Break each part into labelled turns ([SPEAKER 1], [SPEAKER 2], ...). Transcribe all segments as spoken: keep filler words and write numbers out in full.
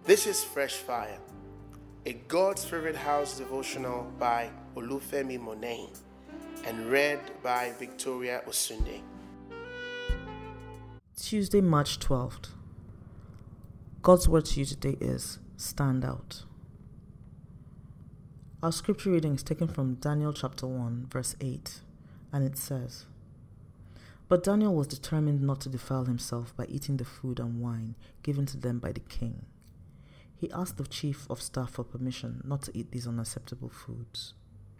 [SPEAKER 1] This is Fresh Fire, a God's Favorite House devotional by Olufemi Monet and read by Victoria Osunde.
[SPEAKER 2] Tuesday, March twelfth. God's word to you today is stand out. Our scripture reading is taken from Daniel chapter one, verse eight, and it says, "But Daniel was determined not to defile himself by eating the food and wine given to them by the king. He asked the chief of staff for permission not to eat these unacceptable foods."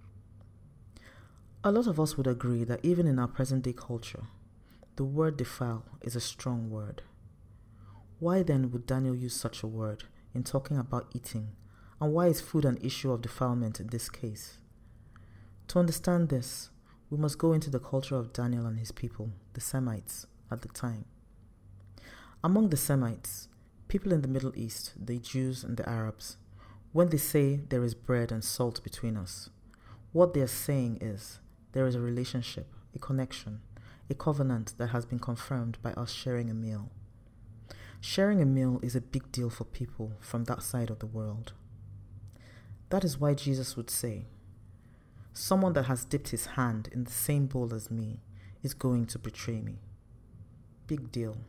[SPEAKER 2] A lot of us would agree that even in our present-day culture, the word defile is a strong word. Why then would Daniel use such a word in talking about eating, and why is food an issue of defilement in this case? To understand this, we must go into the culture of Daniel and his people, the Semites, at the time. Among the Semites, people in the Middle East, the Jews and the Arabs, when they say there is bread and salt between us, what they are saying is there is a relationship, a connection, a covenant that has been confirmed by us sharing a meal. Sharing a meal is a big deal for people from that side of the world. That is why Jesus would say, "Someone that has dipped his hand in the same bowl as me is going to betray me." Big deal.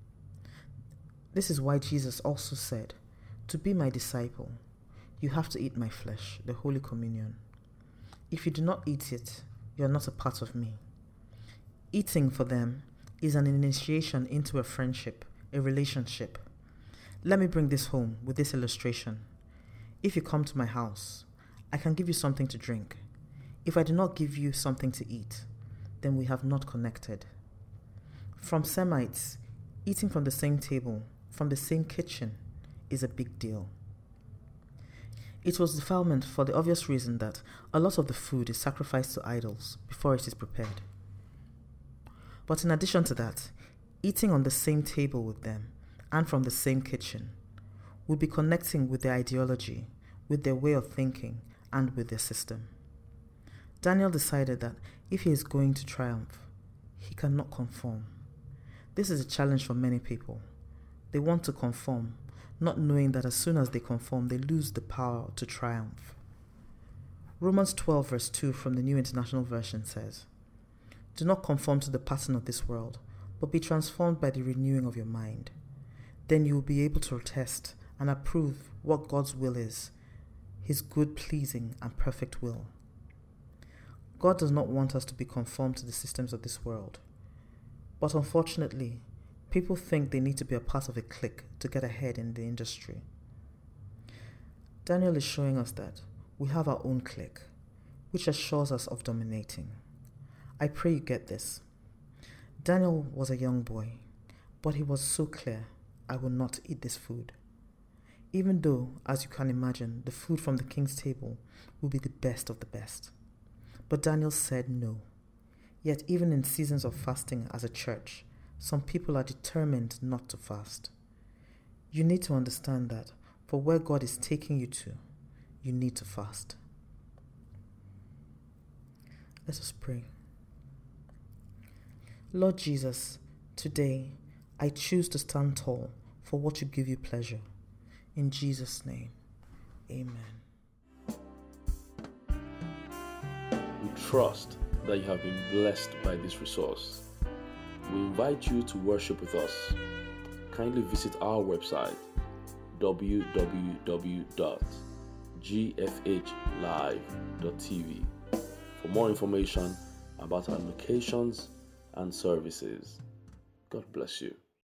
[SPEAKER 2] This is why Jesus also said, "To be my disciple, you have to eat my flesh, the Holy Communion. If you do not eat it, you are not a part of me." Eating for them is an initiation into a friendship, a relationship. Let me bring this home with this illustration. If you come to my house, I can give you something to drink. If I do not give you something to eat, then we have not connected. From Semites, eating from the same table, from the same kitchen, is a big deal. It was defilement for the obvious reason that a lot of the food is sacrificed to idols before it is prepared. But in addition to that, eating on the same table with them and from the same kitchen would be connecting with their ideology, with their way of thinking, and with their system. Daniel decided that if he is going to triumph, he cannot conform. This is a challenge for many people. They want to conform, not knowing that as soon as they conform, they lose the power to triumph. Romans twelve verse two from the New International Version says, "Do not conform to the pattern of this world, but be transformed by the renewing of your mind. Then you will be able to test and approve what God's will is, his good, pleasing, and perfect will." God does not want us to be conformed to the systems of this world. But unfortunately, people think they need to be a part of a clique to get ahead in the industry. Daniel is showing us that we have our own clique, which assures us of dominating. I pray you get this. Daniel was a young boy, but he was so clear, "I will not eat this food." Even though, as you can imagine, the food from the king's table will be the best of the best. But Daniel said no. Yet even in seasons of fasting as a church, some people are determined not to fast. You need to understand that for where God is taking you to, you need to fast. Let us pray. Lord Jesus, today I choose to stand tall for what you give you pleasure. In Jesus' name, amen.
[SPEAKER 3] We trust that you have been blessed by this resource. We invite you to worship with us. Kindly visit our website w w w dot g f h live dot t v for more information about our locations and services. God bless you.